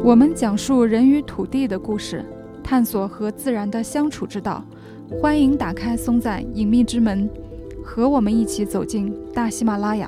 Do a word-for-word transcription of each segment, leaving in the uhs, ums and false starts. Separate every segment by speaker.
Speaker 1: 我们讲述人与土地的故事，探索和自然的相处之道。欢迎打开松赞隐秘之门，和我们一起走进大喜马拉雅。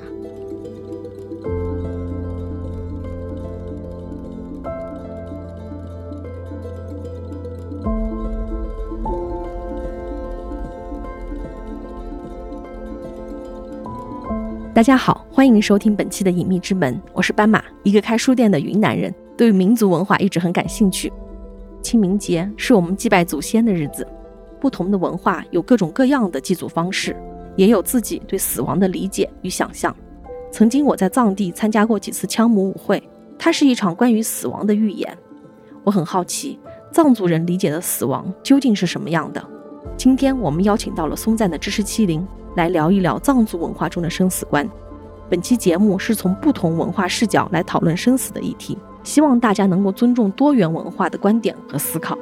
Speaker 2: 大家好，欢迎收听本期的隐秘之门，我是斑马，一个开书店的云南人，对民族文化一直很感兴趣。清明节是我们祭拜祖先的日子，不同的文化有各种各样的祭祖方式，也有自己对死亡的理解与想象。曾经我在藏地参加过几次枪母舞会，它是一场关于死亡的预演。我很好奇，藏族人理解的死亡究竟是什么样的？今天我们邀请到了松赞的知识麒麟，来聊一聊藏族文化中的生死观。本期节目是从不同文化视角来讨论生死的议题，希望大家能够尊重多元文化的观点和思考。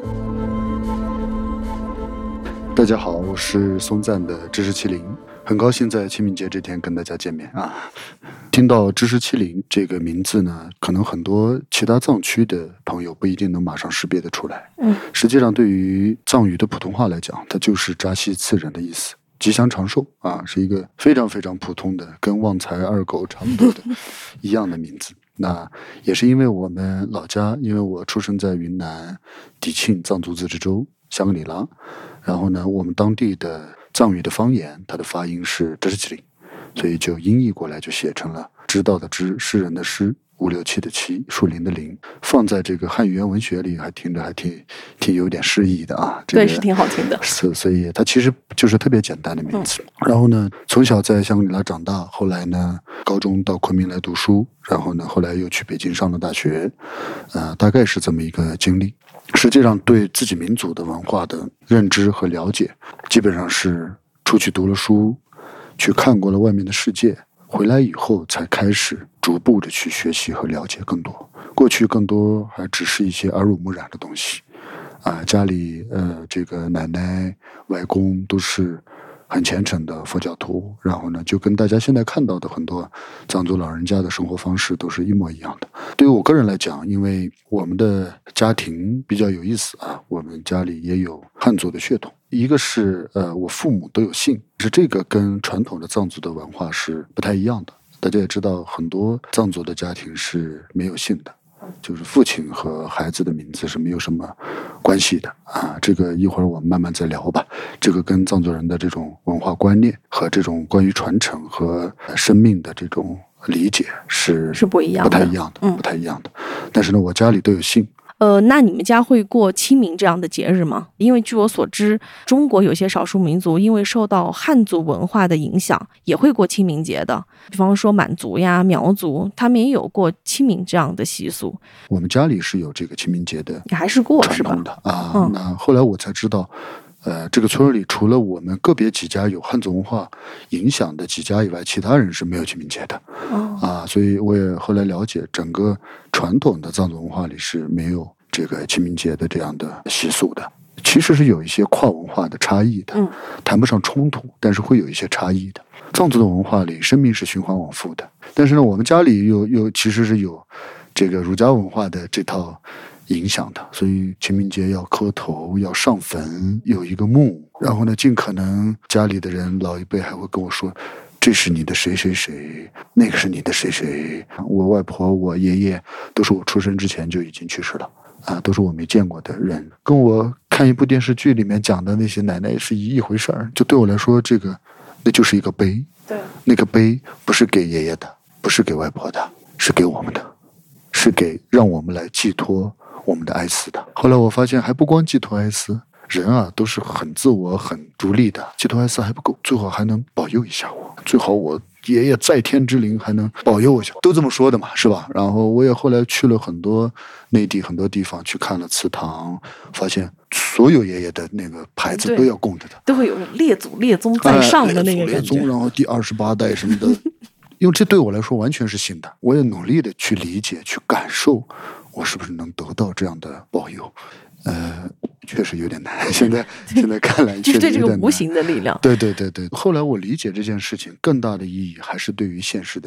Speaker 3: 大家好，我是松赞的知识麒麟，很高兴在清明节这天跟大家见面啊。听到知识麒麟这个名字呢，可能很多其他藏区的朋友不一定能马上识别得出来。嗯，实际上对于藏语的普通话来讲，它就是扎西次人的意思，吉祥长寿啊，是一个非常非常普通的，跟旺财二狗差不多的一样的名字。那也是因为我们老家，因为我出生在云南迪庆藏族自治州香格里拉，然后呢，我们当地的藏语的方言，它的发音是知识麒麟，所以就音译过来就写成了知道的知，诗人的诗，五六七的七，树林的林，放在这个汉语言文学里，还听着还挺挺有点诗意的啊。这个、
Speaker 2: 对，是挺好听的。
Speaker 3: 是，所以它其实就是特别简单的名字。嗯、然后呢，从小在香格里拉长大，后来呢，高中到昆明来读书，然后呢，后来又去北京上了大学，呃，大概是这么一个经历。实际上，对自己民族的文化的认知和了解，基本上是出去读了书，去看过了外面的世界。回来以后才开始逐步的去学习和了解更多，过去更多还只是一些耳濡目染的东西啊，家里呃这个奶奶外公都是很虔诚的佛教徒，然后呢就跟大家现在看到的很多藏族老人家的生活方式都是一模一样的。对于我个人来讲，因为我们的家庭比较有意思啊，我们家里也有汉族的血统，一个是呃我父母都有姓，是这个跟传统的藏族的文化是不太一样的。大家也知道，很多藏族的家庭是没有姓的，就是父亲和孩子的名字是没有什么关系的啊。这个一会儿我们慢慢再聊吧。这个跟藏族人的这种文化观念和这种关于传承和生命的这种理解是
Speaker 2: 是不一样的，
Speaker 3: 不太一样的，嗯、不太一样的。但是呢，我家里都有姓。
Speaker 2: 呃，那你们家会过清明这样的节日吗？因为据我所知，中国有些少数民族因为受到汉族文化的影响，也会过清明节的。比方说满族呀、苗族，他们也有过清明这样的习俗。
Speaker 3: 我们家里是有这个清明节的，
Speaker 2: 你还是过是吧？
Speaker 3: 啊，嗯、那后来我才知道，呃，这个村里除了我们个别几家有汉族文化影响的几家以外，其他人是没有清明节的。哦、啊，所以我也后来了解，整个传统的藏族文化里是没有这个清明节的这样的习俗的。其实是有一些跨文化的差异的，嗯，谈不上冲突，但是会有一些差异的。藏族的文化里，生命是循环往复的，但是呢，我们家里又又其实是有这个儒家文化的这套影响的，所以清明节要磕头，要上坟，有一个墓，然后呢，尽可能家里的人老一辈还会跟我说，这是你的谁谁谁，那个是你的谁谁。我外婆我爷爷都是我出生之前就已经去世了啊，都是我没见过的人，跟我看一部电视剧里面讲的那些奶奶是一一回事儿。就对我来说，这个那就是一个碑，对，那个碑不是给爷爷的，不是给外婆的，是给我们的，是给让我们来寄托我们的哀思的。后来我发现还不光寄托哀思，人啊都是很自我很独立的，寄托哀思还不够，最好还能保佑一下我，最好我爷爷在天之灵还能保佑一下，都这么说的嘛，是吧？然后我也后来去了很多内地很多地方去看了祠堂，发现所有爷爷的那个牌子都要供着的，
Speaker 2: 都会有列祖列宗在上的那个感觉、
Speaker 3: 哎、列祖列宗，然后第二十八代什么的因为这对我来说完全是新的，我也努力的去理解去感受我是不是能得到这样的保佑。呃，确实有点难。现在现在看来，
Speaker 2: 就是对这个无形的力量。
Speaker 3: 对对对对。后来我理解这件事情更大的意义还是对于现实的人，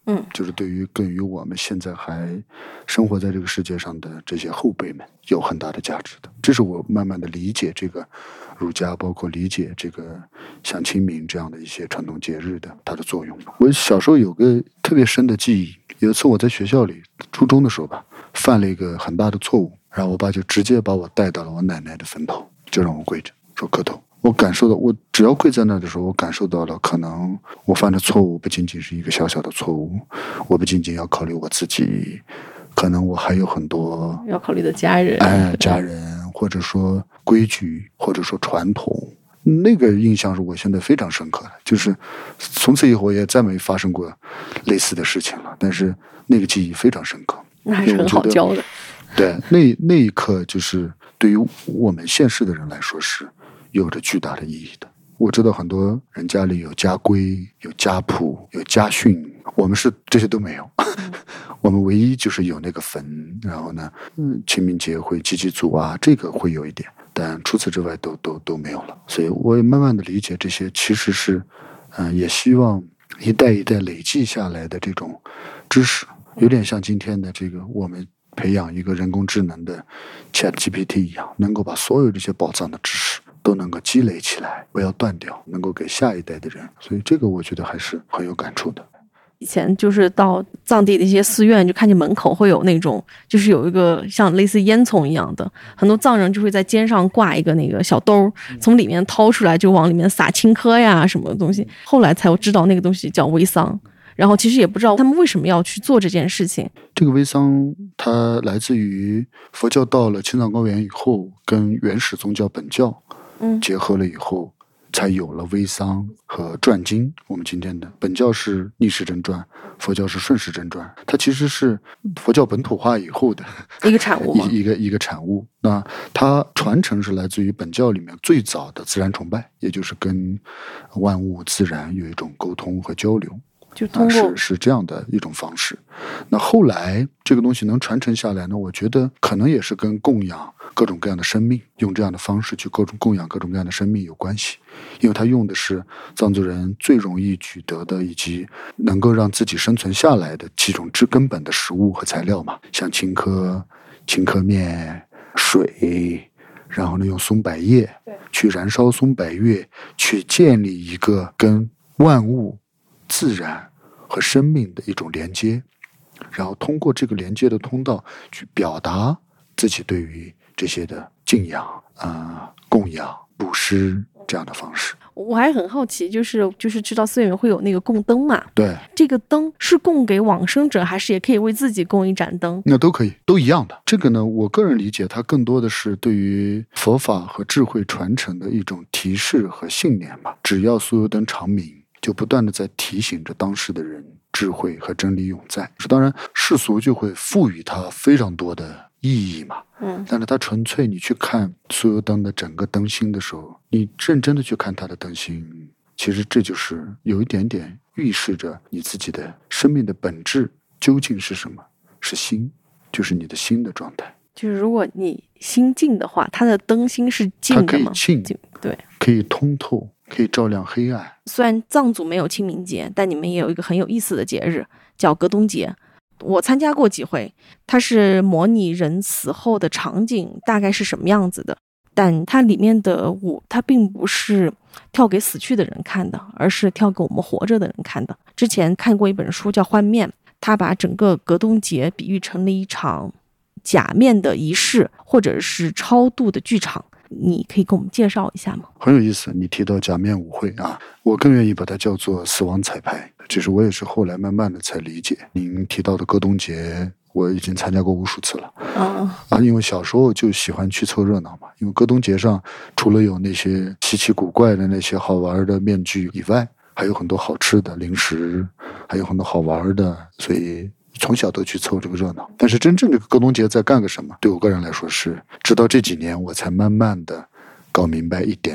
Speaker 2: 嗯，
Speaker 3: 就是对于更于我们现在还生活在这个世界上的这些后辈们有很大的价值的。这是我慢慢的理解这个儒家，包括理解这个像清明这样的一些传统节日的它的作用。我小时候有个特别深的记忆，有一次我在学校里，初中的时候吧，犯了一个很大的错误，然后我爸就直接把我带到了我奶奶的坟头，就让我跪着说磕头。我感受到，我只要跪在那的时候，我感受到了，可能我犯的错误不仅仅是一个小小的错误，我不仅仅要考虑我自己，可能我还有很多
Speaker 2: 要考虑的家人，
Speaker 3: 哎，家人，或者说规矩，或者说传统。那个印象是我现在非常深刻的，就是从此以后也再没发生过类似的事情了。但是那个记忆非常深刻，
Speaker 2: 那还是很好教的。
Speaker 3: 对，那那一刻就是对于我们现世的人来说是有着巨大的意义的。我知道很多人家里有家规、有家谱、有家训，我们是这些都没有。我们唯一就是有那个坟，然后呢，嗯，清明节会祭祭祖啊，这个会有一点，但除此之外都都都没有了。所以我也慢慢的理解这些，其实是，嗯、呃，也希望一代一代累积下来的这种知识，有点像今天的这个我们培养一个人工智能的 Chat G P T 一样，能够把所有这些宝藏的知识都能够积累起来，不要断掉，能够给下一代的人。所以这个我觉得还是很有感触的。
Speaker 2: 以前就是到藏地的一些寺院，就看见门口会有那种，就是有一个像类似烟囱一样的，很多藏人就会在肩上挂一个那个小兜，从里面掏出来就往里面撒青稞呀什么东西。后来才知道那个东西叫煨桑，然后其实也不知道他们为什么要去做这件事情。
Speaker 3: 这个煨桑它来自于佛教到了青藏高原以后，跟原始宗教本教结合了以后，嗯，才有了煨桑和传经。我们今天的本教是逆时针转，佛教是顺时针转，它其实是佛教本土化以后的
Speaker 2: 一个产物，
Speaker 3: 一个一个产物。那它传承是来自于本教里面最早的自然崇拜，也就是跟万物自然有一种沟通和交流。
Speaker 2: 就通过、
Speaker 3: 啊、是是这样的一种方式。那后来这个东西能传承下来呢，我觉得可能也是跟供养各种各样的生命，用这样的方式去各种供养各种各样的生命有关系。因为它用的是藏族人最容易取得的以及能够让自己生存下来的几种最根本的食物和材料嘛，像青稞、青稞面、水，然后呢用松柏叶去燃烧松柏叶，去建立一个跟万物自然和生命的一种连接，然后通过这个连接的通道去表达自己对于这些的敬仰啊、呃、供养、布施这样的方式。
Speaker 2: 我还很好奇，就是就是知道寺院里会有那个供灯嘛？
Speaker 3: 对，
Speaker 2: 这个灯是供给往生者，还是也可以为自己供一盏灯？
Speaker 3: 那都可以，都一样的。这个呢，我个人理解，它更多的是对于佛法和智慧传承的一种提示和信念吧。只要酥油灯长明，就不断的在提醒着当时的人，智慧和真理永在。当然世俗就会赋予它非常多的意义嘛，
Speaker 2: 嗯，
Speaker 3: 但是它纯粹你去看酥油灯的整个灯芯的时候，你认真的去看它的灯芯，其实这就是有一点点预示着你自己的生命的本质究竟是什么，是心，就是你的心的状态。
Speaker 2: 就是如果你心静的话，它的灯芯是静的吗？
Speaker 3: 它可以静，
Speaker 2: 对，
Speaker 3: 可以通透，可以照亮黑暗。
Speaker 2: 虽然藏族没有清明节，但你们也有一个很有意思的节日叫格东节。我参加过几回，它是模拟人死后的场景大概是什么样子的，但它里面的舞它并不是跳给死去的人看的，而是跳给我们活着的人看的。之前看过一本书叫《幻面》，它把整个格东节比喻成了一场假面的仪式，或者是超度的剧场。你可以给我们介绍一下吗？
Speaker 3: 很有意思，你提到假面舞会啊，我更愿意把它叫做死亡彩排。其实我也是后来慢慢的才理解，您提到的格东节我已经参加过无数次了、
Speaker 2: 哦、
Speaker 3: 啊，因为小时候就喜欢去凑热闹嘛。因为格东节上除了有那些稀奇古怪的那些好玩的面具以外，还有很多好吃的零食，还有很多好玩的，所以从小都去凑这个热闹。但是真正这个格东节在干个什么，对我个人来说是直到这几年我才慢慢的搞明白一点点。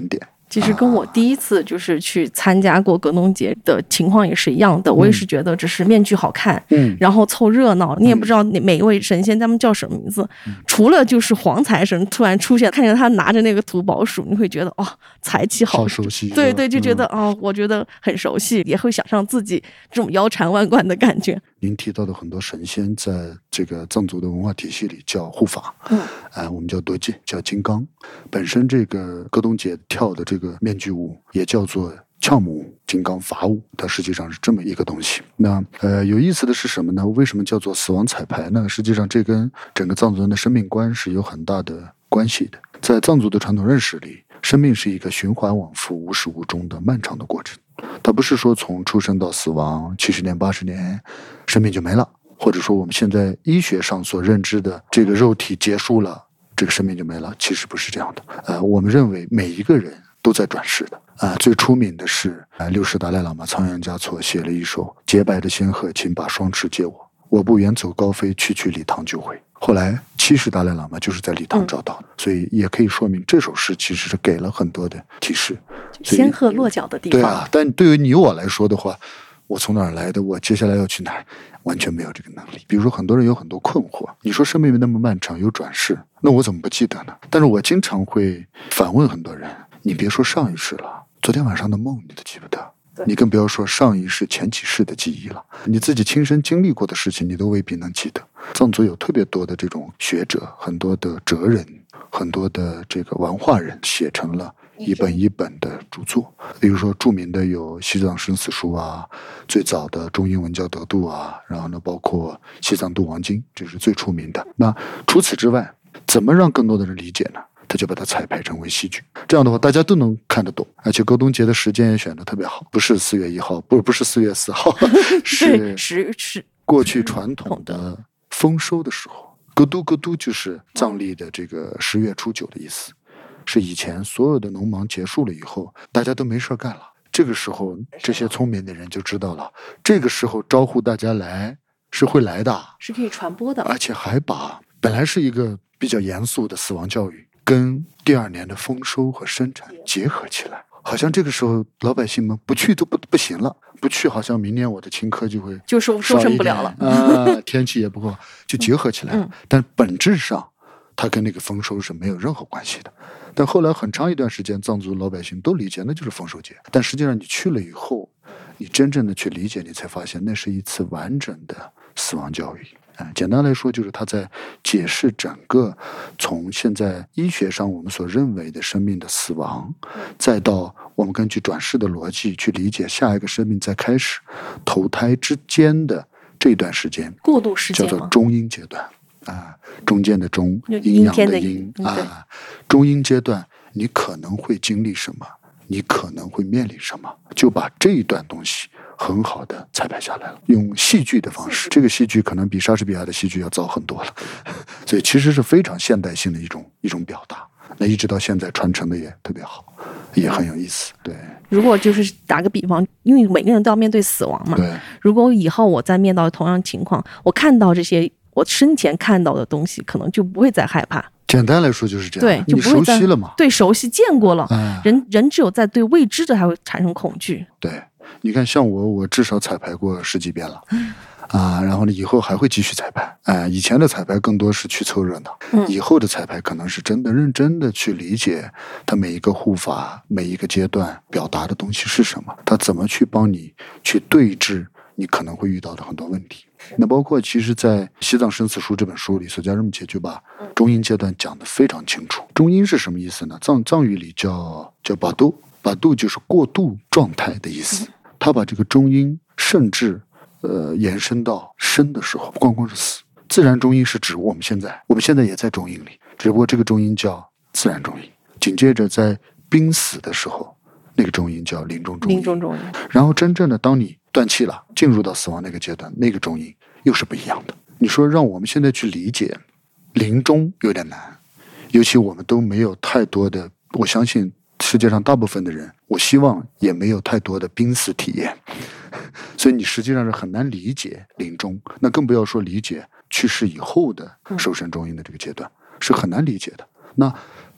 Speaker 2: 其实跟我第一次就是去参加过格农节的情况也是一样的，我也是觉得只是面具好看，嗯，然后凑热闹，你也不知道每一位神仙他们叫什么名字，嗯、除了就是黄财神突然出现，看见他拿着那个土宝鼠，你会觉得哦，财气好，
Speaker 3: 好熟悉，
Speaker 2: 对对，就觉得、嗯、哦，我觉得很熟悉，也会想象自己这种腰缠万贯的感觉。
Speaker 3: 您提到的很多神仙，在这个藏族的文化体系里叫护法，嗯，呃，我们叫多吉，叫金刚。本身这个格东节跳的这个面具舞也叫做窍母舞、金刚法舞，它实际上是这么一个东西。那呃，有意思的是什么呢？为什么叫做死亡彩排呢？实际上，这跟整个藏族人的生命观是有很大的关系的。在藏族的传统认识里，生命是一个循环往复、无始无终的漫长的过程。它不是说从出生到死亡七十年、八十年，生命就没了，或者说我们现在医学上所认知的这个肉体结束了，这个生命就没了，其实不是这样的。呃，我们认为每一个人都在转世的。啊、呃，最出名的是呃六世达赖喇嘛仓央嘉措写了一首《洁白的仙鹤，请把双翅借我，我不远走高飞，区区礼堂就回》。后来七世达赖喇嘛就是在礼堂找到的、嗯，所以也可以说明这首诗其实是给了很多的提示。
Speaker 2: 仙鹤落脚的地方。
Speaker 3: 对啊，但对于你我来说的话，我从哪儿来的，我接下来要去哪儿，完全没有这个能力。比如说很多人有很多困惑，你说生命那么漫长，有转世，那我怎么不记得呢？但是我经常会反问很多人，你别说上一世了，昨天晚上的梦你都记不得，你更不要说上一世前几世的记忆了，你自己亲身经历过的事情你都未必能记得。藏族有特别多的这种学者，很多的哲人，很多的这个文化人写成了一本一本的著作，比如说著名的有西藏生死书啊，最早的中英文教得度啊，然后呢包括西藏度王经，这是最出名的。那除此之外，怎么让更多的人理解呢？他就把它彩排成为戏剧，这样的话大家都能看得懂。而且格东节的时间也选得特别好，不是四月一号，不不是四月四号，是
Speaker 2: 是是
Speaker 3: 过去传统的丰收的时候。格都格都就是藏历的这个十月初九的意思，是以前所有的农忙结束了以后，大家都没事干了，这个时候这些聪明的人就知道了，这个时候招呼大家来是会来的，
Speaker 2: 是可以传播的，
Speaker 3: 而且还把本来是一个比较严肃的死亡教育跟第二年的丰收和生产结合起来，好像这个时候老百姓们不去都不不行了，不去好像明年我的青稞就会
Speaker 2: 就收收成不了了
Speaker 3: 啊、呃，天气也不够，就结合起来了、嗯、但本质上它跟那个丰收是没有任何关系的。但后来很长一段时间藏族老百姓都理解那就是丰收节，但实际上你去了以后，你真正的去理解，你才发现那是一次完整的死亡教育。啊，简单来说就是他在解释整个从现在医学上我们所认为的生命的死亡，再到我们根据转世的逻辑去理解下一个生命在开始投胎之间的这段时间，
Speaker 2: 过渡时间
Speaker 3: 叫做中阴阶段啊，中间的中，阴阳的阴啊，中阴阶段你可能会经历什么，你可能会面临什么，就把这一段东西很好的彩排下来了，用戏剧的方式，这个戏剧可能比莎士比亚的戏剧要早很多了，所以其实是非常现代性的一种一种表达。那一直到现在传承的也特别好，也很有意思。对，
Speaker 2: 如果就是打个比方，因为每个人都要面对死亡嘛，
Speaker 3: 对，
Speaker 2: 如果以后我再面到同样情况，我看到这些我生前看到的东西，可能就不会再害怕。
Speaker 3: 简单来说就是这样，
Speaker 2: 对，就不会再
Speaker 3: 你熟悉了嘛？
Speaker 2: 对，熟悉见过了，
Speaker 3: 哎、
Speaker 2: 人人只有在对未知的才会产生恐惧。
Speaker 3: 对，你看像我，我至少彩排过十几遍了。啊，然后呢，以后还会继续彩排。哎、呃，以前的彩排更多是去凑热闹，嗯，以后的彩排可能是真的认真的去理解它每一个护法、每一个阶段表达的东西是什么，它怎么去帮你去对峙你可能会遇到的很多问题。那包括其实在《西藏生死书》这本书里，索加热木切就把中阴阶段讲得非常清楚。中阴是什么意思呢？藏藏语里叫叫巴度，巴度就是过渡状态的意思。他把这个中阴甚至呃，延伸到生的时候，不光光是死。自然中阴是指我们现在，我们现在也在中阴里，只不过这个中阴叫自然中阴。紧接着在濒死的时候，那个中阴叫临终中阴。
Speaker 2: 临终中阴。
Speaker 3: 然后真正的当你断气了，进入到死亡那个阶段，那个中阴又是不一样的。你说让我们现在去理解临终有点难，尤其我们都没有太多的，我相信世界上大部分的人，我希望也没有太多的濒死体验。所以你实际上是很难理解临终，那更不要说理解去世以后的受身中阴的这个阶段，是很难理解的。那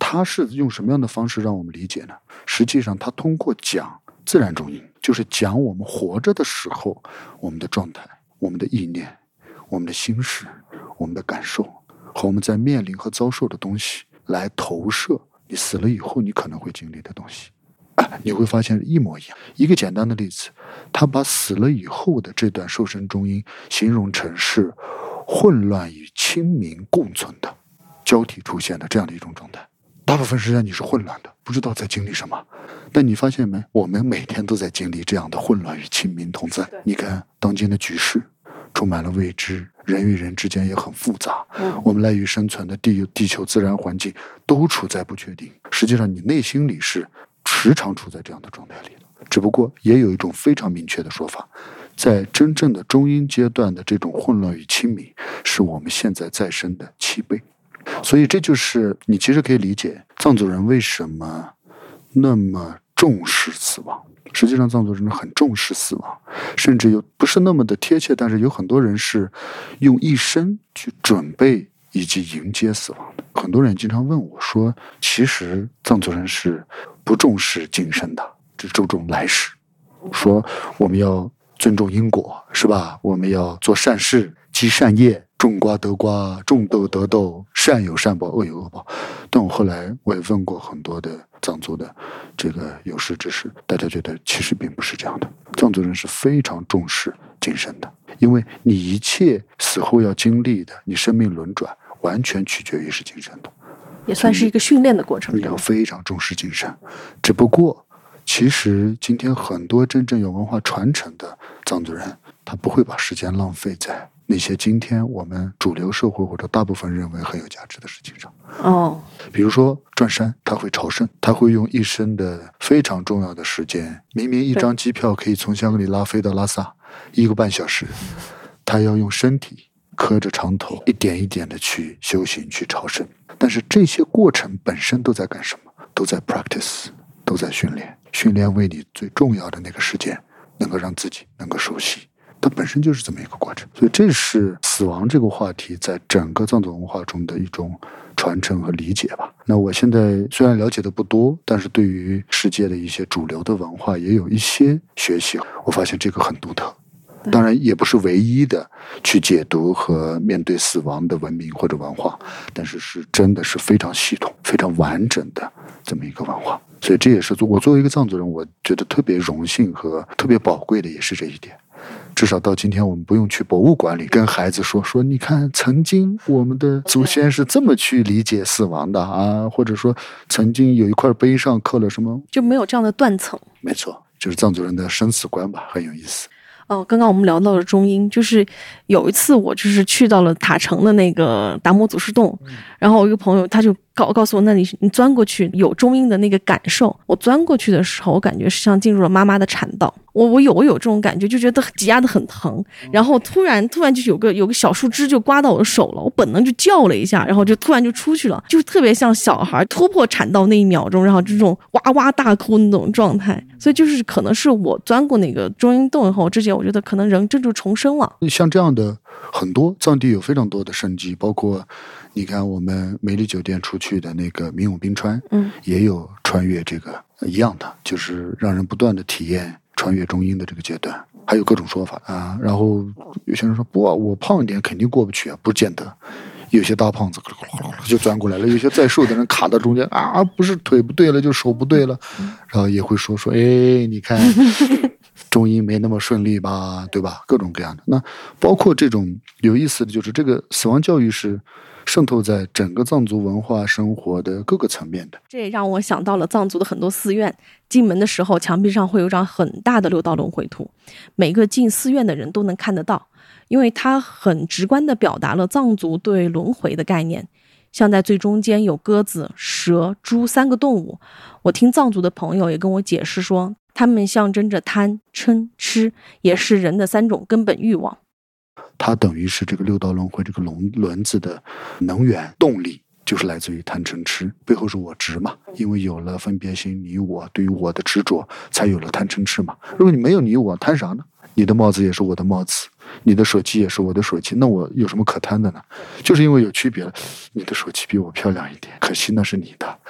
Speaker 3: 他是用什么样的方式让我们理解呢？实际上他通过讲自然中阴，就是讲我们活着的时候我们的状态、我们的意念、我们的心事、我们的感受和我们在面临和遭受的东西，来投射你死了以后你可能会经历的东西。你会发现一模一样。一个简单的例子，他把死了以后的这段受生中阴形容成是混乱与清明共存的交替出现的这样的一种状态。大部分时间你是混乱的，不知道在经历什么。但你发现没，我们每天都在经历这样的混乱与清明同在。你看当今的局势充满了未知，人与人之间也很复杂，我们赖以生存的地地球自然环境都处在不确定。实际上你内心里是时常处在这样的状态里的，只不过也有一种非常明确的说法，在真正的中阴阶段的这种混乱与清明是我们现在在生的七倍。所以这就是你其实可以理解藏族人为什么那么重视死亡。实际上藏族人很重视死亡，甚至有不是那么的贴切，但是有很多人是用一生去准备以及迎接死亡的。很多人经常问我说，其实藏族人是不重视今生的，只注重来世，说我们要尊重因果，是吧？我们要做善事，积善业，种瓜得瓜，种豆得豆，善有善报，恶有恶报。但我后来我也问过很多的藏族的这个有识之士，大家觉得其实并不是这样的。藏族人是非常重视今生的，因为你一切死后要经历的，你生命轮转完全取决于是今生的，
Speaker 2: 也算是一个训练的过程。
Speaker 3: 你要非常重视今生。只不过其实今天很多真正有文化传承的藏族人，他不会把时间浪费在那些今天我们主流社会或者大部分认为很有价值的事情上。
Speaker 2: 哦，
Speaker 3: 比如说转山，他会朝圣，他会用一生的非常重要的时间，明明一张机票可以从香格里拉飞到拉萨一个半小时，他要用身体磕着长头一点一点的去修行去朝圣。但是这些过程本身都在干什么？都在 practice， 都在训练，训练为你最重要的那个时间能够让自己能够熟悉，它本身就是这么一个过程。所以这是死亡这个话题在整个藏族文化中的一种传承和理解吧。那我现在虽然了解的不多，但是对于世界的一些主流的文化也有一些学习，我发现这个很独特。当然也不是唯一的去解读和面对死亡的文明或者文化，但是是真的是非常系统非常完整的这么一个文化。所以这也是我作为一个藏族人，我觉得特别荣幸和特别宝贵的也是这一点。至少到今天我们不用去博物馆里跟孩子说说你看曾经我们的祖先是这么去理解死亡的啊，或者说曾经有一块碑上刻了什么，
Speaker 2: 就没有这样的断层。
Speaker 3: 没错，就是藏族人的生死观吧，很有意思。
Speaker 2: 哦，刚刚我们聊到了中阴，就是有一次我就是去到了塔城的那个达摩祖师洞，嗯、然后我一个朋友他就告告诉我，那你你钻过去有中阴的那个感受。我钻过去的时候，我感觉是像进入了妈妈的产道，我我有我有这种感觉，就觉得挤压的很疼，然后突然突然就有个有个小树枝就刮到我的手了，我本能就叫了一下，然后就突然就出去了，就特别像小孩突破产道那一秒钟，然后这种哇哇大哭那种状态。所以就是可能是我钻过那个中阴洞以后，之前我觉得可能人真就重生了。
Speaker 3: 像这样的很多藏地有非常多的圣迹，包括你看我们梅里酒店出去的那个明永冰川，嗯，也有穿越这个一样的，就是让人不断的体验穿越中阴的这个阶段，还有各种说法啊。然后有些人说不啊，我胖一点肯定过不去啊，不见得。有些大胖子就钻过来了，有些再瘦的人卡到中间啊，不是腿不对了就手不对了，然后也会说说，哎，你看中阴没那么顺利吧，对吧？各种各样的。那包括这种有意思的就是这个死亡教育是渗透在整个藏族文化生活的各个层面的。
Speaker 2: 这也让我想到了藏族的很多寺院，进门的时候墙壁上会有张很大的六道轮回图，每个进寺院的人都能看得到，因为它很直观地表达了藏族对轮回的概念。像在最中间有鸽子、蛇、猪三个动物，我听藏族的朋友也跟我解释说，它们象征着贪、嗔、痴，也是人的三种根本欲望。
Speaker 3: 它等于是这个六道轮回这个轮轮子的能源动力，就是来自于贪嗔痴，背后是我执嘛，因为有了分别心，你我对于我的执着，才有了贪嗔痴嘛。如果你没有你我，贪啥呢？你的帽子也是我的帽子，你的手机也是我的手机，那我有什么可贪的呢？就是因为有区别了，你的手机比我漂亮一点，可惜那是你的，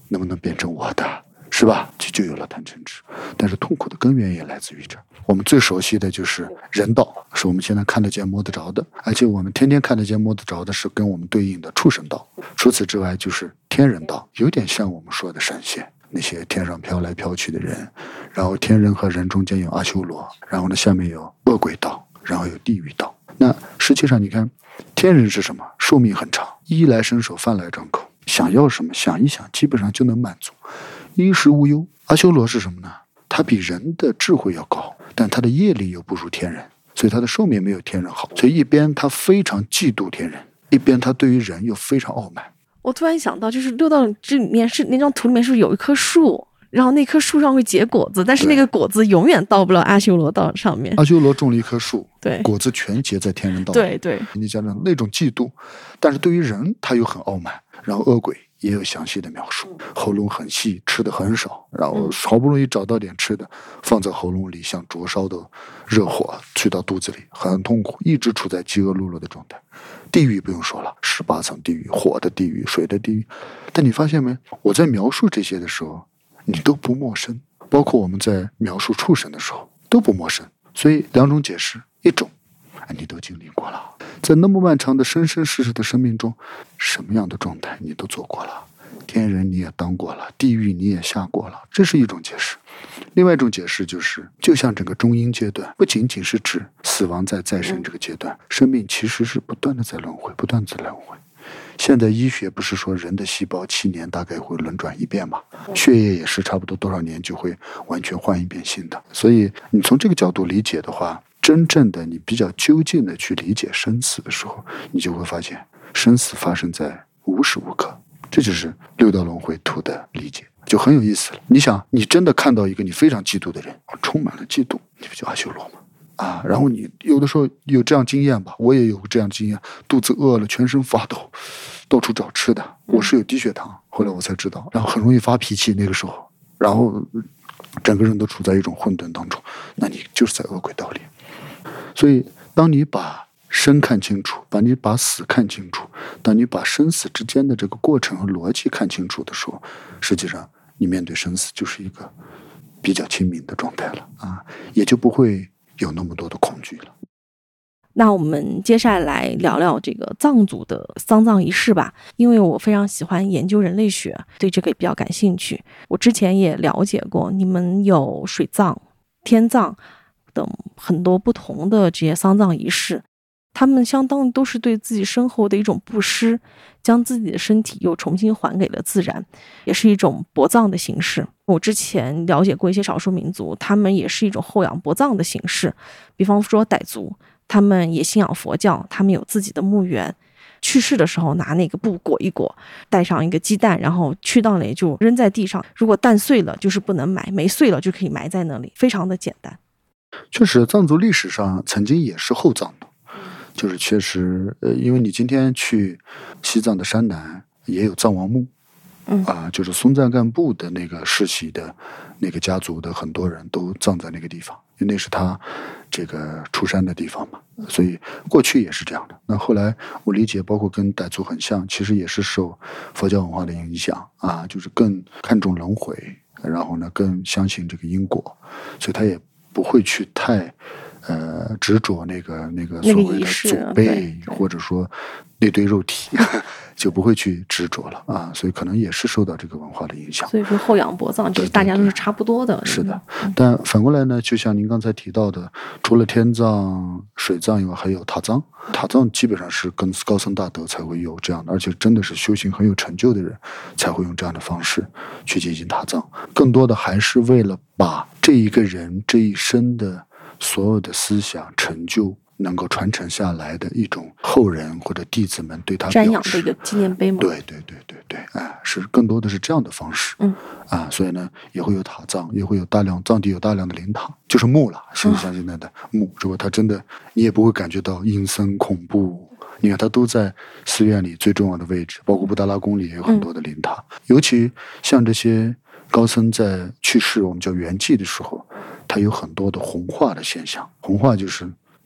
Speaker 3: 能不能变成我的，是吧？就就有了贪嗔痴。但是痛苦的根源也来自于这儿。我们最熟悉的就是人道，是我们现在看得见摸得着的，而且我们天天看得见摸得着的是跟我们对应的畜生道。除此之外就是天人道，有点像我们说的神仙，那些天上飘来飘去的人，然后天人和人中间有阿修罗，然后呢下面有恶鬼道，然后有地狱道。那实际上你看天人是什么？寿命很长，衣来伸手饭来张口，想要什么想一想基本上就能满足，衣食无忧。阿修罗是什么呢？他比人的智慧要高，但他的业力又不如天人，所以他的寿命没有天人好。所以一边他非常嫉妒天人，一边他对于人又非常傲慢。
Speaker 2: 我突然想到，就是六道这里面是那张图里面是有一棵树，然后那棵树上会结果子，但是那个果子永远到不了阿修罗道上面。
Speaker 3: 阿修罗种了一棵树，
Speaker 2: 对，
Speaker 3: 果子全结在天人道。
Speaker 2: 对对，
Speaker 3: 你讲讲那种嫉妒，但是对于人他又很傲慢。然后恶鬼也有详细的描述，喉咙很细，吃的很少，然后好不容易找到点吃的，放在喉咙里像灼烧的热火去到肚子里，很痛苦，一直处在饥饿碌碌的状态。地狱不用说了，十八层地狱，火的地狱，水的地狱。但你发现没，我在描述这些的时候你都不陌生，包括我们在描述畜生的时候都不陌生。所以两种解释，一种你都经历过了，在那么漫长的生生世世的生命中，什么样的状态你都做过了，天人你也当过了，地狱你也下过了，这是一种解释。另外一种解释就是，就像整个中阴阶段，不仅仅是指死亡在再生这个阶段，生命其实是不断的在轮回，不断在轮回。现在医学不是说人的细胞七年大概会轮转一遍吗？血液也是差不多多少年就会完全换一遍新的。所以你从这个角度理解的话，真正的你比较究竟的去理解生死的时候，你就会发现生死发生在无时无刻。这就是六道轮回图的理解，就很有意思了。你想，你真的看到一个你非常嫉妒的人，充满了嫉妒，你不就阿修罗吗？啊，然后你有的时候有这样经验吧，我也有这样经验，肚子饿了，全身发抖，到处找吃的。我是有低血糖，后来我才知道，然后很容易发脾气，那个时候，然后整个人都处在一种混沌当中，那你就是在恶鬼道里。所以，当你把生看清楚，把你把死看清楚，当你把生死之间的这个过程和逻辑看清楚的时候，实际上你面对生死就是一个比较亲民的状态了啊，也就不会有那么多的恐惧了。
Speaker 2: 那我们接下来聊聊这个藏族的丧葬仪式吧，因为我非常喜欢研究人类学，对这个也比较感兴趣。我之前也了解过，你们有水葬、天葬等很多不同的这些丧葬仪式，他们相当都是对自己身后的一种布施，将自己的身体又重新还给了自然，也是一种薄葬的形式。我之前了解过一些少数民族，他们也是一种后仰薄葬的形式，比方说傣族，他们也信仰佛教，他们有自己的墓园，去世的时候拿那个布裹一裹，带上一个鸡蛋，然后去到那里就扔在地上，如果蛋碎了就是不能埋，没碎了就可以埋在那里，非常的简单。
Speaker 3: 确实藏族历史上曾经也是后葬的，就是确实呃，因为你今天去西藏的山南也有藏王墓，
Speaker 2: 嗯
Speaker 3: 啊，就是松赞干布的那个世袭的那个家族的很多人都葬在那个地方，因为那是他这个出山的地方嘛，所以过去也是这样的。那后来我理解，包括跟傣族很像，其实也是受佛教文化的影响啊，就是更看重轮回，然后呢更相信这个因果，所以他也不会去太呃执着那个那个所谓的祖辈，或者说那堆肉体就不会去执着了啊，所以可能也是受到这个文化的影响。
Speaker 2: 所以说后仰薄葬就是大家都是差不多的。
Speaker 3: 是的，但反过来呢，就像您刚才提到的，除了天葬、水葬以外，还有塔葬。塔葬基本上是跟高僧大德才会有这样的，而且真的是修行很有成就的人才会用这样的方式去进行塔葬。更多的还是为了把这一个人这一生的所有的思想成就能够传承下来的一种后人或者弟子们对他
Speaker 2: 瞻仰的一个纪念碑吗？
Speaker 3: 对对对对对，哎，是更多的是这样的方式。
Speaker 2: 嗯
Speaker 3: 啊，所以呢，也会有塔葬，也会有大量藏地有大量的灵堂，就是墓了，是像现在的墓。如果它真的，你也不会感觉到阴森恐怖。你看，它都在寺院里最重要的位置，包括布达拉宫里也有很多的灵堂。嗯、尤其像这些高僧在去世，我们叫圆寂的时候，它有很多的红化的现象。红化就是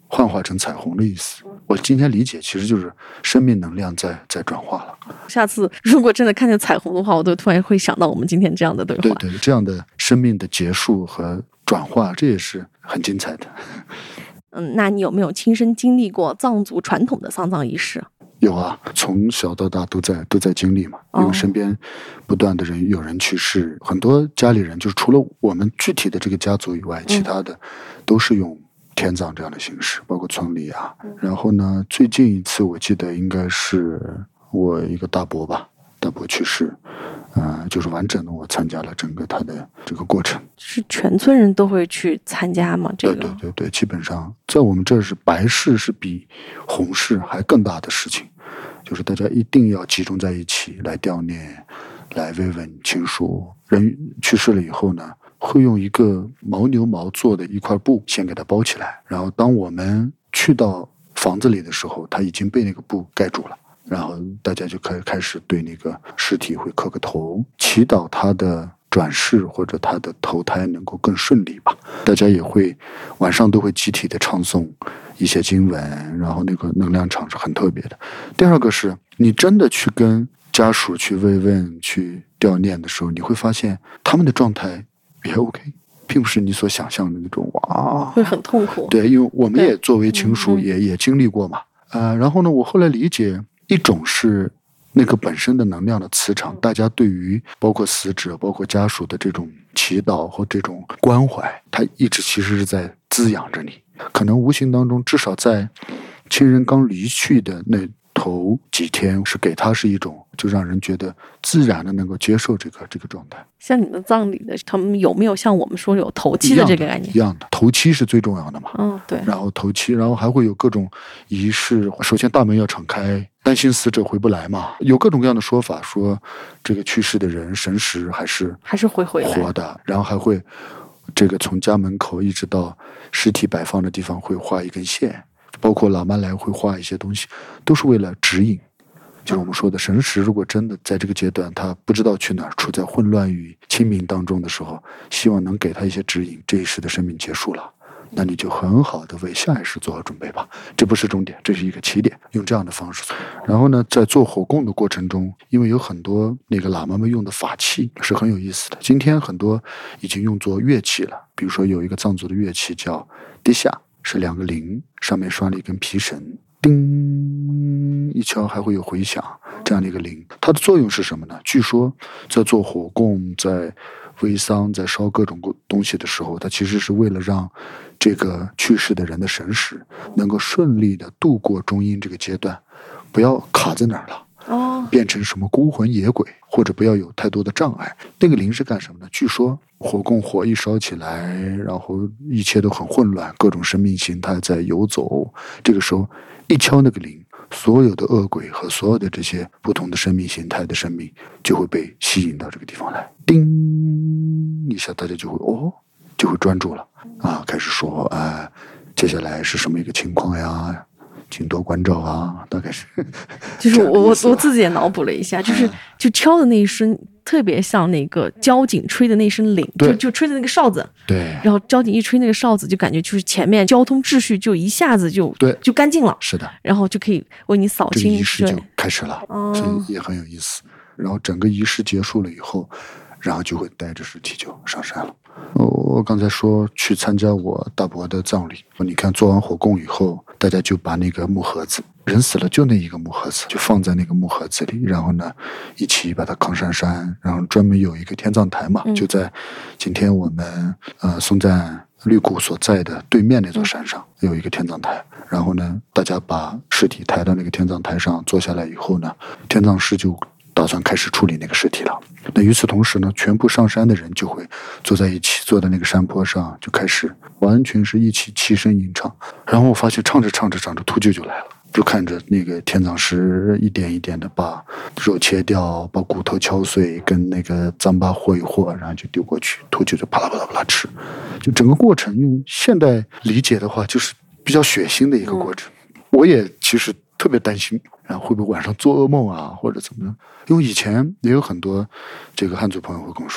Speaker 3: 幻化成彩虹的意思。我今天理解其实就是生命能量在在转化了。
Speaker 2: 下次如果真的看见彩虹的话，我都突然会想到我们今天这样的对话。
Speaker 3: 对对，这样的生命的结束和转化，这也是很精彩的。
Speaker 2: 嗯，那你有没有亲身经历过藏族传统的丧葬仪式？
Speaker 3: 有啊，从小到大都在都在经历嘛，因为身边不断的人有人去世，很多家里人就是除了我们具体的这个家族以外，其他的都是用天葬这样的形式，包括村里啊。然后呢，最近一次我记得应该是我一个大伯吧，大伯去世，呃，就是完整的我参加了整个他的这个过程。
Speaker 2: 是全村人都会去参加吗？这个
Speaker 3: 对对对对，基本上在我们这儿是白事是比红事还更大的事情，就是大家一定要集中在一起来悼念，来慰问亲属。人去世了以后呢，会用一个牦牛毛做的一块布先给它包起来，然后当我们去到房子里的时候，它已经被那个布盖住了。然后大家就开开始对那个尸体会磕个头，祈祷他的转世或者他的投胎能够更顺利吧。大家也会晚上都会集体的唱诵一些经文，然后那个能量场是很特别的。第二个是你真的去跟家属去慰问去悼念的时候，你会发现他们的状态也 OK， 并不是你所想象的那种哇
Speaker 2: 会很痛苦。
Speaker 3: 对，因为我们也作为亲属也、嗯、也经历过嘛。呃，然后呢，我后来理解，一种是那个本身的能量的磁场，大家对于包括死者包括家属的这种祈祷和这种关怀，它一直其实是在滋养着你，可能无形当中至少在亲人刚离去的那头几天是给他是一种就让人觉得自然的能够接受这个这个状态。
Speaker 2: 像你的葬礼的他们有没有像我们说有头七的这个概念？
Speaker 3: 一样的，头七是最重要的嘛。
Speaker 2: 嗯，对。
Speaker 3: 然后头七，然后还会有各种仪式。首先大门要敞开，担心死者回不来嘛，有各种各样的说法，说这个去世的人神识还是
Speaker 2: 还是会回来
Speaker 3: 活的，然后还会这个从家门口一直到尸体摆放的地方会画一根线，包括喇嘛来会画一些东西，都是为了指引。就是我们说的神识，如果真的在这个阶段他不知道去哪儿，处在混乱与清明当中的时候，希望能给他一些指引，这一世的生命结束了，那你就很好的为下一世做好准备吧。这不是终点，这是一个起点，用这样的方式。然后呢，在做火供的过程中，因为有很多那个喇嘛们用的法器是很有意思的，今天很多已经用作乐器了，比如说有一个藏族的乐器叫迪夏，是两个铃，上面拴了一根皮绳，叮一敲还会有回响，这样的一个铃，它的作用是什么呢？据说在做火供，在煨桑，在烧各种东西的时候，它其实是为了让这个去世的人的神识能够顺利的度过中阴这个阶段，不要卡在哪儿了，哦，变成什么孤魂野鬼，或者不要有太多的障碍。那个铃是干什么呢？据说火供火一烧起来，然后一切都很混乱，各种生命形态在游走，这个时候一敲那个铃，所有的恶鬼和所有的这些不同的生命形态的生命就会被吸引到这个地方来，叮一下，大家就会哦，就会专注了啊，开始说啊、呃，接下来是什么一个情况呀？请多关照啊，大概是。
Speaker 2: 就是我我我自己也脑补了一下，就是就敲的那一声，特别像那个交警吹的那声铃，就就吹的那个哨子。
Speaker 3: 对。
Speaker 2: 然后交警一吹那个哨子，就感觉就是前面交通秩序就一下子就
Speaker 3: 对
Speaker 2: 就干净了。
Speaker 3: 是的。
Speaker 2: 然后就可以为你扫清。
Speaker 3: 这个仪式就开始了，
Speaker 2: 哦、
Speaker 3: 所以也很有意思。然后整个仪式结束了以后，然后就会带着尸体就上山了。我刚才说去参加我大伯的葬礼，你看做完火供以后，大家就把那个木盒子，人死了就那一个木盒子，就放在那个木盒子里，然后呢一起把它扛上山，然后专门有一个天葬台嘛，嗯、就在今天我们呃松赞绿谷所在的对面那座山上有一个天葬台，然后呢大家把尸体抬到那个天葬台上坐下来以后呢，天葬师就打算开始处理那个尸体了。那与此同时呢，全部上山的人就会坐在一起，坐在那个山坡上，就开始完全是一起齐声吟唱。然后我发现唱着唱着唱着，秃鹫就来了，就看着那个天葬师一点一点的把肉切掉，把骨头敲碎，跟那个糌粑和一和，然后就丢过去，秃鹫就啪啦啪啦啪啦吃。就整个过程用现代理解的话，就是比较血腥的一个过程。嗯、我也其实特别担心，然后会不会晚上做噩梦啊，或者怎么样？因为以前也有很多这个汉族朋友会跟我说，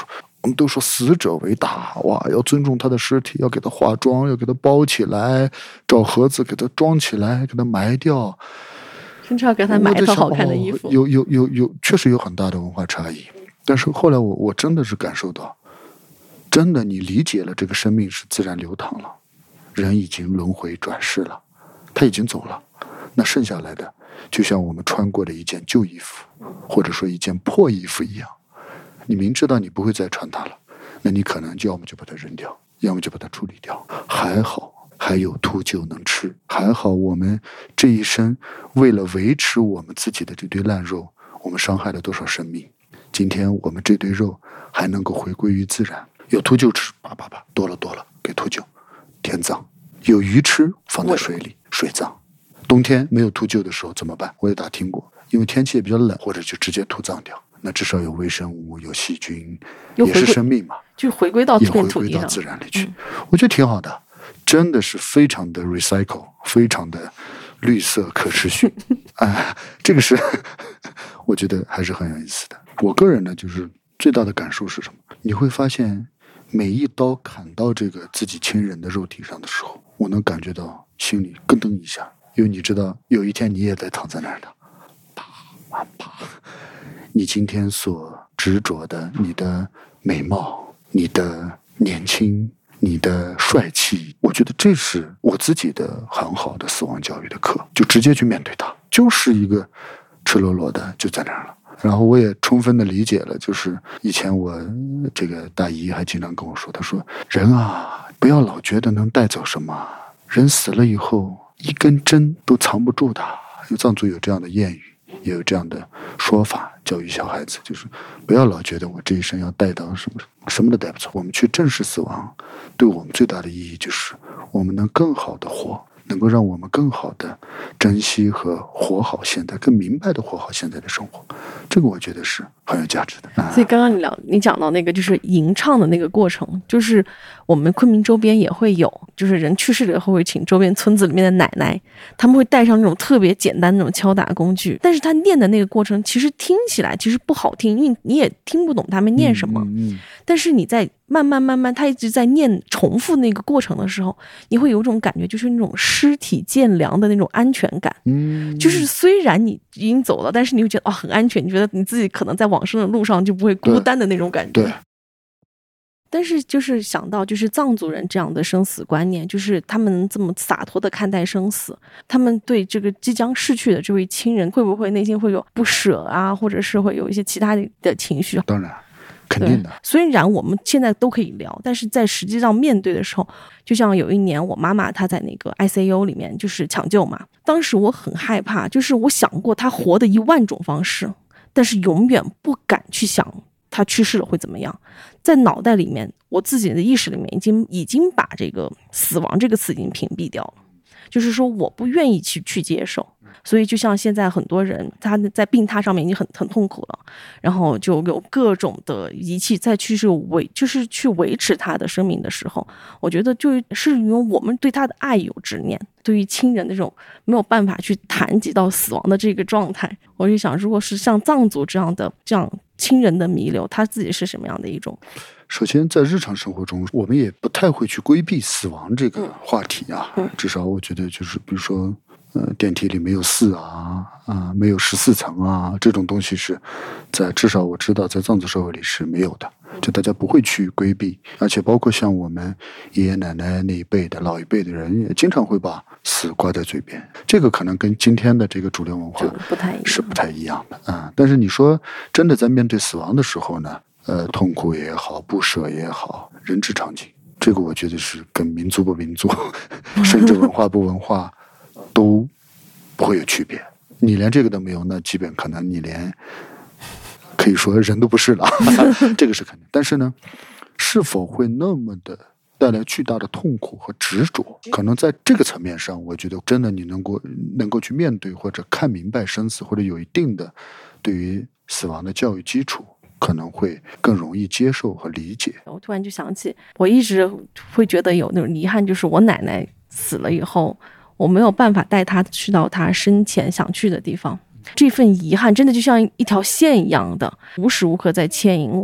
Speaker 3: 我们都说死者为大，哇，要尊重他的尸体，要给他化妆，要给他包起来，找盒子给他装起来，给他埋掉，
Speaker 2: 甚至要给他买一套好看的衣服。
Speaker 3: 哦、有有有有，确实有很大的文化差异。但是后来我我真的是感受到，真的你理解了这个生命是自然流淌了，人已经轮回转世了，他已经走了，那剩下来的就像我们穿过的一件旧衣服，或者说一件破衣服一样。你明知道你不会再穿它了，那你可能就要么就把它扔掉，要么就把它处理掉。还好还有秃鹫能吃，还好我们这一生为了维持我们自己的这堆烂肉，我们伤害了多少生命。今天我们这堆肉还能够回归于自然，有秃鹫吃，叭叭叭，多了多了给秃鹫，天葬；有鱼吃，放在水里，水葬。冬天没有秃鹫的时候怎么办？我也打听过，因为天气也比较冷，或者就直接土葬掉。那至少有微生物，有细菌，也是生命嘛，
Speaker 2: 就回归到
Speaker 3: 也回归到自然里去、嗯。我觉得挺好的，真的是非常的 recycle， 非常的绿色可持续。哎，这个是我觉得还是很有意思的。我个人呢，就是最大的感受是什么？你会发现，每一刀砍到这个自己亲人的肉体上的时候，我能感觉到心里咯噔一下，因为你知道，有一天你也在躺在那儿的，啪啪啪。你今天所执着的，你的美貌，你的年轻，你的帅气，我觉得这是我自己的很好的死亡教育的课，就直接去面对它，就是一个赤裸裸的就在那儿了。然后我也充分的理解了，就是以前我这个大姨还经常跟我说，她说人啊，不要老觉得能带走什么，人死了以后一根针都藏不住的。有藏族有这样的谚语，也有这样的说法，教育小孩子，就是不要老觉得我这一生要带到什么什么都带不走。我们去正视死亡，对我们最大的意义就是我们能更好的活，能够让我们更好的珍惜和活好现在，更明白的活好现在的生活。这个我觉得是很有价值的。
Speaker 2: 所以刚刚你聊你讲到那个就是吟唱的那个过程，就是我们昆明周边也会有，就是人去世了以后会请周边村子里面的奶奶，他们会带上那种特别简单的那种敲打工具，但是他念的那个过程其实听起来其实不好听，因为你也听不懂他们念什么、嗯嗯、但是你在慢慢慢慢他一直在念重复那个过程的时候，你会有种感觉，就是那种尸体渐凉的那种安全感、嗯、就是虽然你已经走了，但是你会觉得哦很安全，你觉得你自己可能在往生的路上就不会孤单的那种感觉。
Speaker 3: 对，对，
Speaker 2: 但是就是想到就是藏族人这样的生死观念，就是他们这么洒脱的看待生死，他们对这个即将逝去的这位亲人会不会内心会有不舍啊，或者是会有一些其他的情绪？
Speaker 3: 当然肯定的。
Speaker 2: 虽然我们现在都可以聊，但是在实际上面对的时候，就像有一年我妈妈她在那个 I C U 里面就是抢救嘛，当时我很害怕，就是我想过她活的一万种方式，但是永远不敢去想她去世了会怎么样。在脑袋里面，我自己的意识里面已经已经把这个死亡这个词已经屏蔽掉了，就是说我不愿意去去接受。所以就像现在很多人他在病榻上面已经很很痛苦了，然后就有各种的仪器再去是维就是去维持他的生命的时候，我觉得就是因为我们对他的爱有执念，对于亲人的这种没有办法去谈及到死亡的这个状态，我就想如果是像藏族这样的这样亲人的弥留，他自己是什么样的一种？
Speaker 3: 首先在日常生活中我们也不太会去规避死亡这个话题啊、嗯、至少我觉得就是比如说呃，电梯里没有四啊啊，没有十四层啊，这种东西是在至少我知道在藏族社会里是没有的，就大家不会去规避，而且包括像我们爷爷奶奶那一辈的老一辈的人也经常会把死挂在嘴边，这个可能跟今天的这个主流文化
Speaker 2: 不太
Speaker 3: 是不太一样的啊、嗯。但是你说真的在面对死亡的时候呢，呃，痛苦也好，不舍也好，人之常情，这个我觉得是跟民族不民族，甚至文化不文化。都不会有区别，你连这个都没有，那基本可能你连可以说人都不是了这个是肯定。但是呢，是否会那么的带来巨大的痛苦和执着，可能在这个层面上我觉得真的你能够能够去面对或者看明白生死，或者有一定的对于死亡的教育基础，可能会更容易接受和理解。
Speaker 2: 我突然就想起我一直会觉得有那种遗憾，就是我奶奶死了以后我没有办法带他去到他生前想去的地方，这份遗憾真的就像一条线一样的无时无刻在牵引我，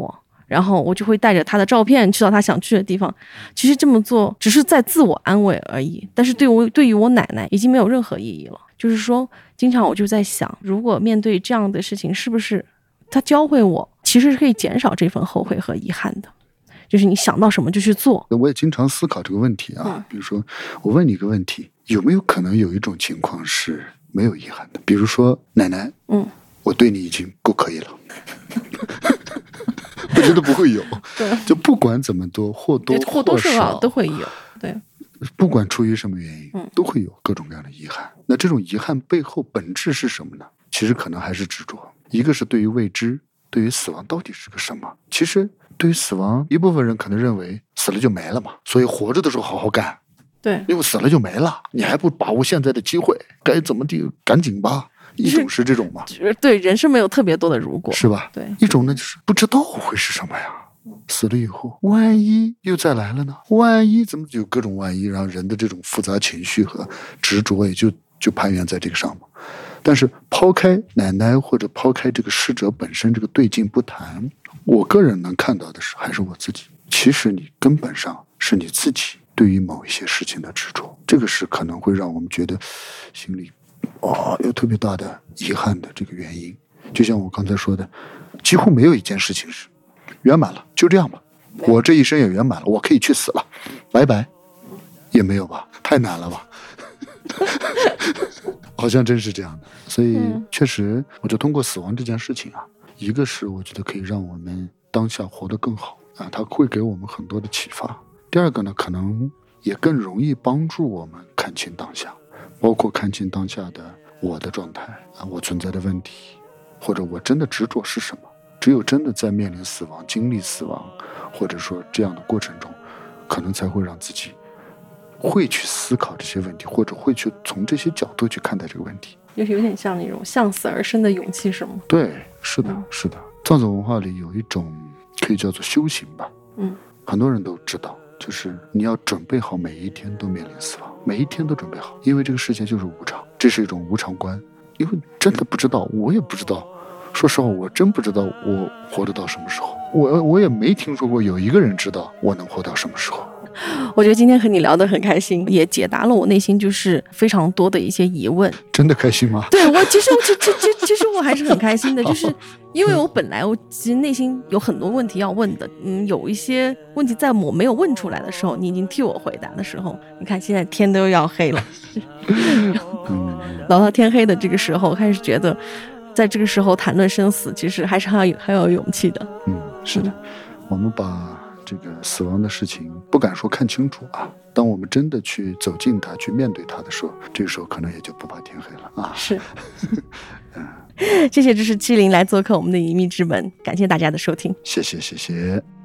Speaker 2: 然后我就会带着他的照片去到他想去的地方。其实这么做只是在自我安慰而已，但是对我对于我奶奶已经没有任何意义了。就是说经常我就在想，如果面对这样的事情，是不是他教会我其实是可以减少这份后悔和遗憾的，就是你想到什么就去做。
Speaker 3: 我也经常思考这个问题啊，嗯、比如说我问你一个问题，有没有可能有一种情况是没有遗憾的？比如说奶奶，嗯，我对你已经够可以了。我觉得不会有，对，就不管怎么多，或多
Speaker 2: 或多或少都会有，对，
Speaker 3: 不管出于什么原因，嗯，都会有各种各样的遗憾。那这种遗憾背后本质是什么呢？其实可能还是执着，一个是对于未知，对于死亡到底是个什么。其实对于死亡，一部分人可能认为死了就没了嘛，所以活着的时候好好干，
Speaker 2: 对，
Speaker 3: 因为死了就没了，你还不把握现在的机会，该怎么地赶紧吧。一种是这种嘛，
Speaker 2: 对，人生没有特别多的如果，
Speaker 3: 是吧？
Speaker 2: 对，
Speaker 3: 一种呢就是不知道会是什么呀，死了以后，万一又再来了呢？万一怎么有各种万一，让人的这种复杂情绪和执着也就就攀援在这个上嘛。但是抛开奶奶或者抛开这个逝者本身这个对镜不谈，我个人能看到的是还是我自己。其实你根本上是你自己对于某一些事情的执着，这个是可能会让我们觉得心里哦，有特别大的遗憾的这个原因。就像我刚才说的，几乎没有一件事情是圆满了，就这样吧，我这一生也圆满了，我可以去死了，拜拜，也没有吧，太难了吧。好像真是这样的。所以确实我就通过死亡这件事情啊，一个是我觉得可以让我们当下活得更好啊，它会给我们很多的启发。第二个呢，可能也更容易帮助我们看清当下，包括看清当下的我的状态啊，我存在的问题，或者我真的执着是什么。只有真的在面临死亡、经历死亡，或者说这样的过程中，可能才会让自己会去思考这些问题，或者会去从这些角度去看待这个问题。
Speaker 2: 就是有点像那种向死而生的勇气，是吗？
Speaker 3: 对，是的，是的。藏族文化里有一种可以叫做修行吧，嗯，很多人都知道，就是你要准备好每一天都面临死亡，每一天都准备好，因为这个世界就是无常，这是一种无常观。因为真的不知道，我也不知道，说实话，我真不知道我活得到什么时候，我我也没听说过有一个人知道我能活到什么时候。
Speaker 2: 我觉得今天和你聊得很开心，也解答了我内心就是非常多的一些疑问。
Speaker 3: 真的开心吗？
Speaker 2: 对，我其实其实其其实我还是很开心的，就是因为我本来我其实内心有很多问题要问的，嗯，有一些问题在我没有问出来的时候，你已经替我回答的时候，你看现在天都要黑了，聊到天黑的这个时候，开始觉得在这个时候谈论生死，其实还是很有很有勇气的。
Speaker 3: 嗯，是的，我们把这个死亡的事情不敢说看清楚啊，当我们真的去走进它，去面对它的时候，这个时候可能也就不怕天黑了啊。
Speaker 2: 是。谢谢知识七零来做客我们的隐秘之门，感谢大家的收听。
Speaker 3: 谢谢谢谢。